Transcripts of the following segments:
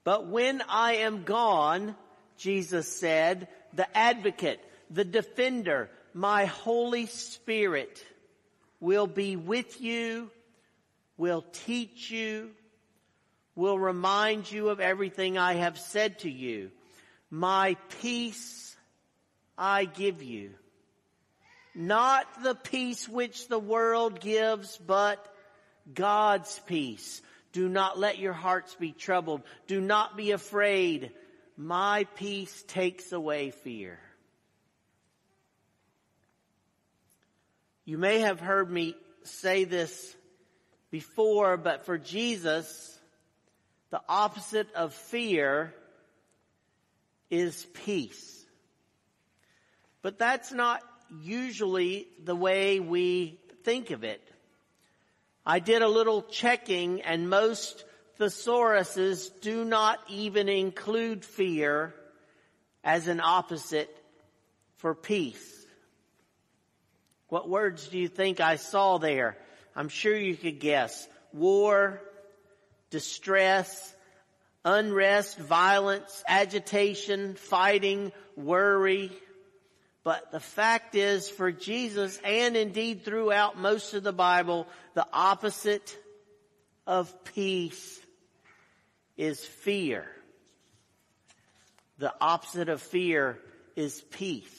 But when I am gone, Jesus said, the advocate, the defender, my Holy Spirit will be with you, will teach you, will remind you of everything I have said to you. My peace I give you. Not the peace which the world gives, but God's peace. Do not let your hearts be troubled. Do not be afraid. My peace takes away fear. You may have heard me say this before, but for Jesus, the opposite of fear is peace. But that's not usually the way we think of it. I did a little checking, and most thesauruses do not even include fear as an opposite for peace. What words do you think I saw there? I'm sure you could guess. War, distress, unrest, violence, agitation, fighting, worry. But the fact is, for Jesus, and indeed throughout most of the Bible, the opposite of peace is fear. The opposite of fear is peace.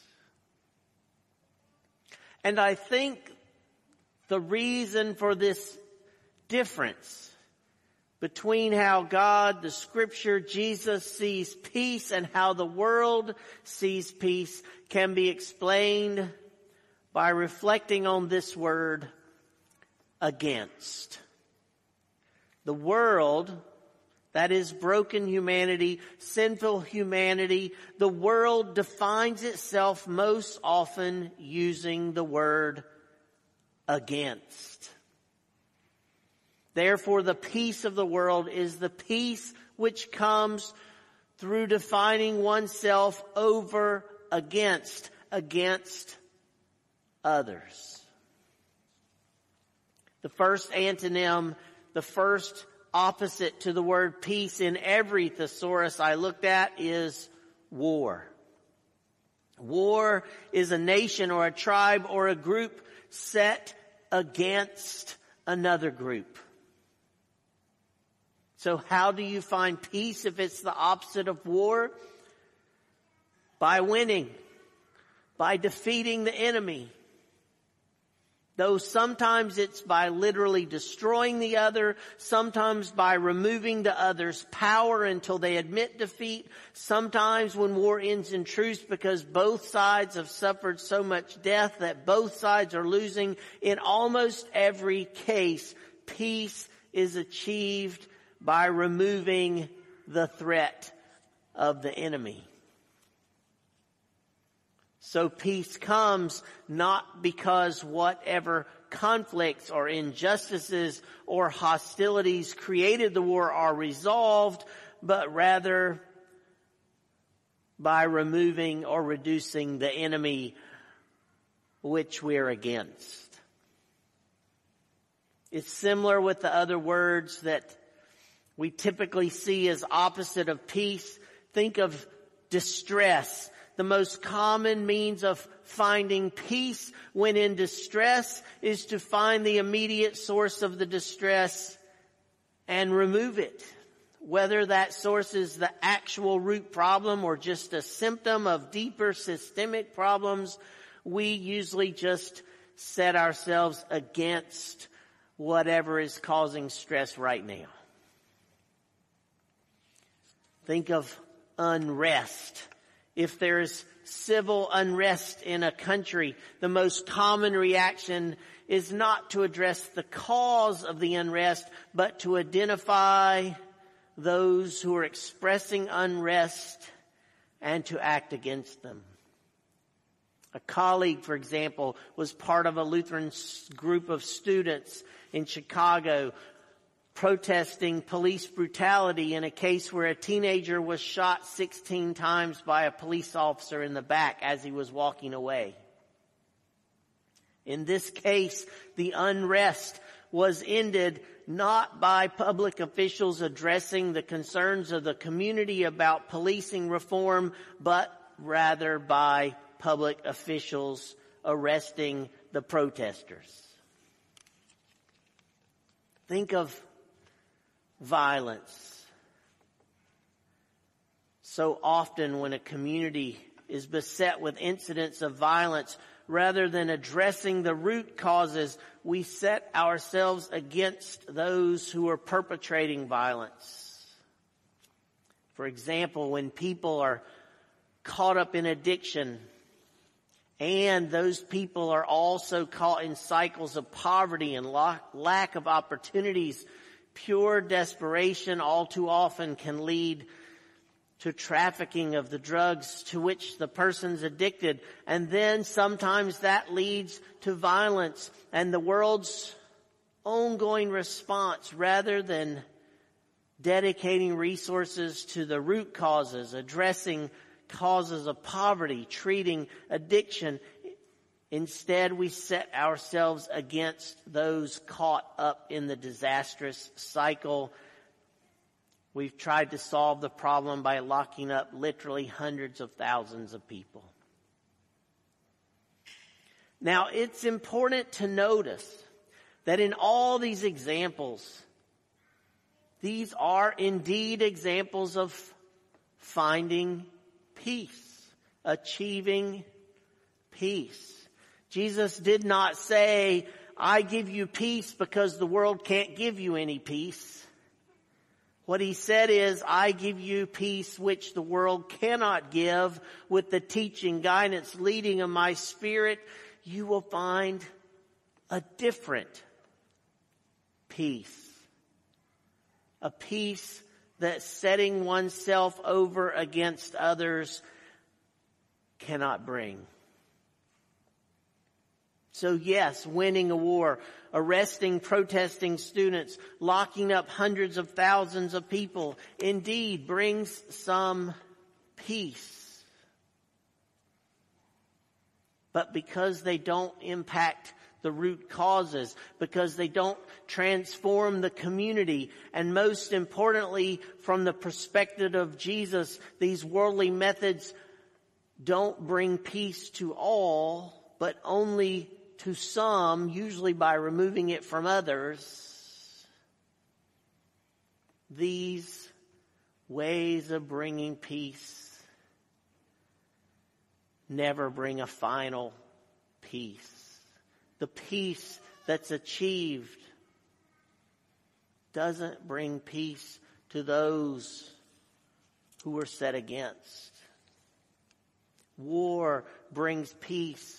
And I think the reason for this difference between how God, the Scripture, Jesus sees peace and how the world sees peace can be explained by reflecting on this word, against. The world, that is broken humanity, sinful humanity, the world defines itself most often using the word against. Therefore, the peace of the world is the peace which comes through defining oneself over against others. The first antonym, the first opposite to the word peace in every thesaurus I looked at is war. War is a nation or a tribe or a group set against another group. So how do you find peace if it's the opposite of war? By winning, by defeating the enemy. Though sometimes it's by literally destroying the other, sometimes by removing the other's power until they admit defeat, sometimes when war ends in truce because both sides have suffered so much death that both sides are losing. In almost every case, peace is achieved by removing the threat of the enemy. So peace comes not because whatever conflicts or injustices or hostilities created the war are resolved, but rather by removing or reducing the enemy which we're against. It's similar with the other words that we typically see as opposite of peace. Think of distress. The most common means of finding peace when in distress is to find the immediate source of the distress and remove it. Whether that source is the actual root problem or just a symptom of deeper systemic problems, we usually just set ourselves against whatever is causing stress right now. Think of unrest. If there's civil unrest in a country, the most common reaction is not to address the cause of the unrest, but to identify those who are expressing unrest and to act against them. A colleague, for example, was part of a Lutheran group of students in Chicago protesting police brutality in a case where a teenager was shot 16 times by a police officer in the back as he was walking away. In this case, the unrest was ended not by public officials addressing the concerns of the community about policing reform, but rather by public officials arresting the protesters. Think of violence. So often when a community is beset with incidents of violence, rather than addressing the root causes, we set ourselves against those who are perpetrating violence. For example, when people are caught up in addiction, and those people are also caught in cycles of poverty and lack of opportunities, pure desperation all too often can lead to trafficking of the drugs to which the person's addicted. And then sometimes that leads to violence and the world's ongoing response, rather than dedicating resources to the root causes, addressing causes of poverty, treating addiction. Instead, we set ourselves against those caught up in the disastrous cycle. We've tried to solve the problem by locking up literally hundreds of thousands of people. Now, it's important to notice that in all these examples, these are indeed examples of finding peace, achieving peace. Jesus did not say, I give you peace because the world can't give you any peace. What he said is, I give you peace which the world cannot give. With the teaching, guidance, leading of my Spirit, you will find a different peace. A peace that setting oneself over against others cannot bring. So yes, winning a war, arresting protesting students, locking up hundreds of thousands of people, indeed brings some peace. But because they don't impact the root causes, because they don't transform the community, and most importantly, from the perspective of Jesus, these worldly methods don't bring peace to all, but only to some, usually by removing it from others. These ways of bringing peace never bring a final peace. The peace that's achieved doesn't bring peace to those who are set against. War brings peace.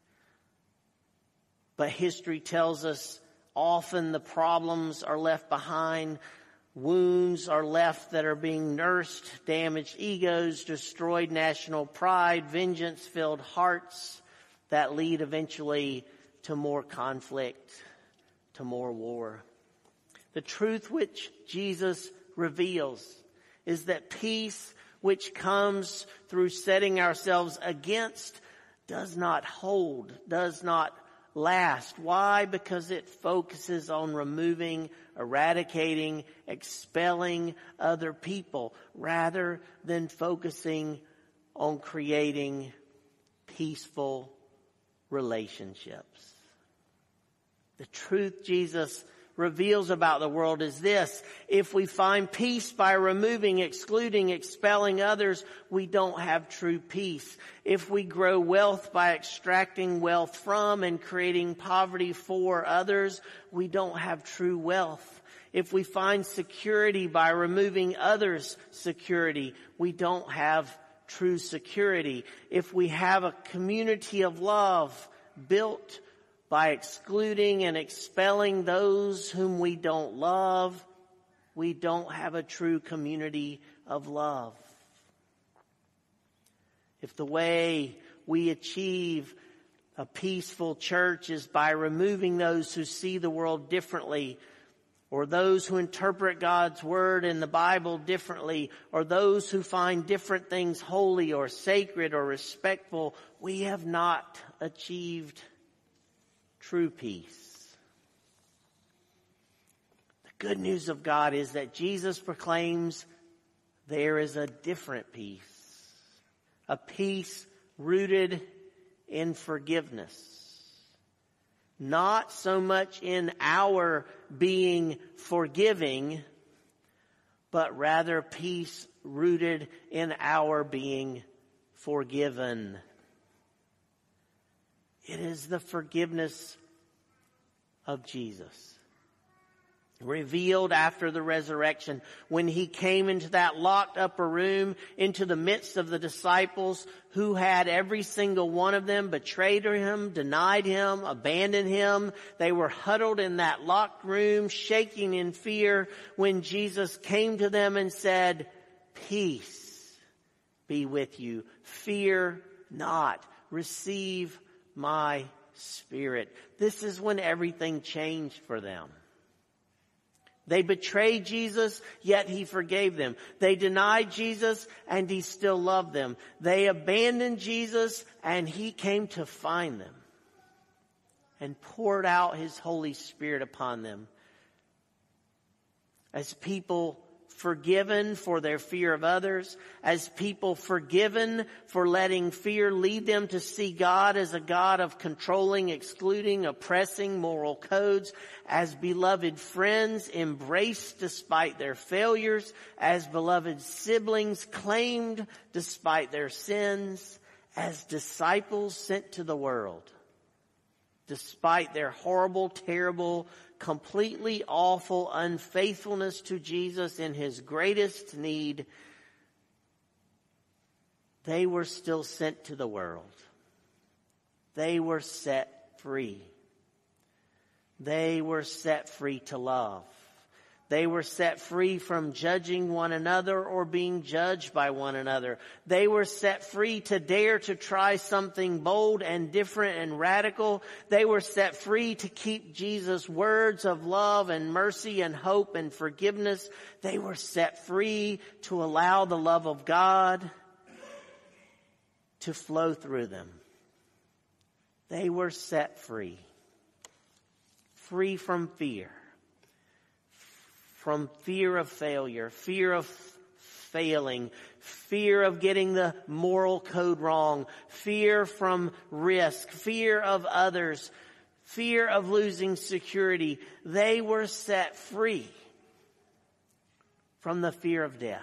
But history tells us often the problems are left behind. Wounds are left that are being nursed, damaged egos, destroyed national pride, vengeance-filled hearts that lead eventually to more conflict, to more war. The truth which Jesus reveals is that peace which comes through setting ourselves against does not hold, does not last. Why? Because it focuses on removing, eradicating, expelling other people rather than focusing on creating peaceful relationships. The truth Jesus reveals about the world is this: if we find peace by removing, excluding, expelling others, we don't have true peace. If we grow wealth by extracting wealth from and creating poverty for others, we don't have true wealth. If we find security by removing others' security, we don't have true security. If we have a community of love built by excluding and expelling those whom we don't love, we don't have a true community of love. If the way we achieve a peaceful church is by removing those who see the world differently, or those who interpret God's word in the Bible differently, or those who find different things holy or sacred or respectful, we have not achieved true peace. The good news of God is that Jesus proclaims there is a different peace. A peace rooted in forgiveness. Not so much in our being forgiving, but rather peace rooted in our being forgiven. It is the forgiveness of Jesus, revealed after the resurrection, when he came into that locked upper room, into the midst of the disciples who had every single one of them betrayed him, denied him, abandoned him. They were huddled in that locked room, shaking in fear, when Jesus came to them and said, "Peace be with you. Fear not. Receive my Spirit." This is when everything changed for them. They betrayed Jesus, yet he forgave them. They denied Jesus, and he still loved them. They abandoned Jesus, and he came to find them and poured out his Holy Spirit upon them. As people forgiven for their fear of others, as people forgiven for letting fear lead them to see God as a God of controlling, excluding, oppressing moral codes, as beloved friends embraced despite their failures, as beloved siblings claimed despite their sins, as disciples sent to the world despite their horrible, terrible, completely awful unfaithfulness to Jesus in his greatest need. They were still sent to the world. They were set free. They were set free to love. They were set free from judging one another or being judged by one another. They were set free to dare to try something bold and different and radical. They were set free to keep Jesus' words of love and mercy and hope and forgiveness. They were set free to allow the love of God to flow through them. They were set free. Free from fear. From fear of failure, fear of failing, fear of getting the moral code wrong, fear from risk, fear of others, fear of losing security. They were set free from the fear of death,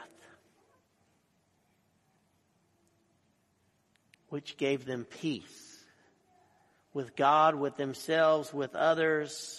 which gave them peace with God, with themselves, with others.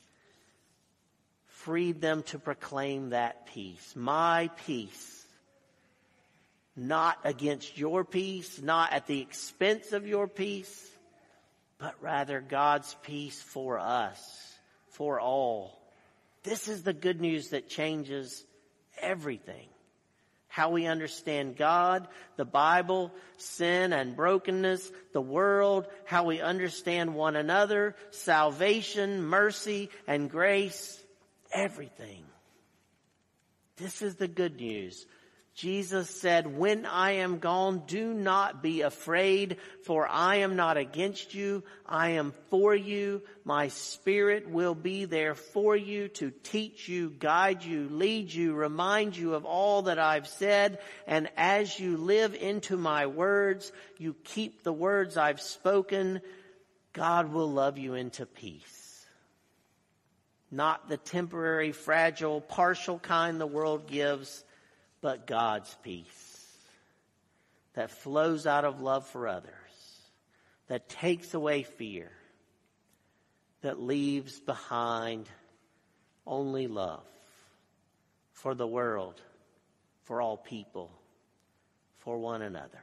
Freed them to proclaim that peace. My peace. Not against your peace, not at the expense of your peace, but rather God's peace for us, for all. This is the good news that changes everything. How we understand God, the Bible, sin and brokenness, the world, how we understand one another, salvation, mercy, and grace. Everything. This is the good news. Jesus said, "When I am gone, do not be afraid, for I am not against you. I am for you. My Spirit will be there for you to teach you, guide you, lead you, remind you of all that I've said. And as you live into my words, you keep the words I've spoken, God will love you into peace." Not the temporary, fragile, partial kind the world gives, but God's peace that flows out of love for others, that takes away fear, that leaves behind only love for the world, for all people, for one another.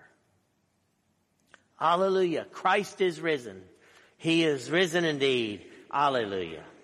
Hallelujah. Christ is risen. He is risen indeed. Hallelujah.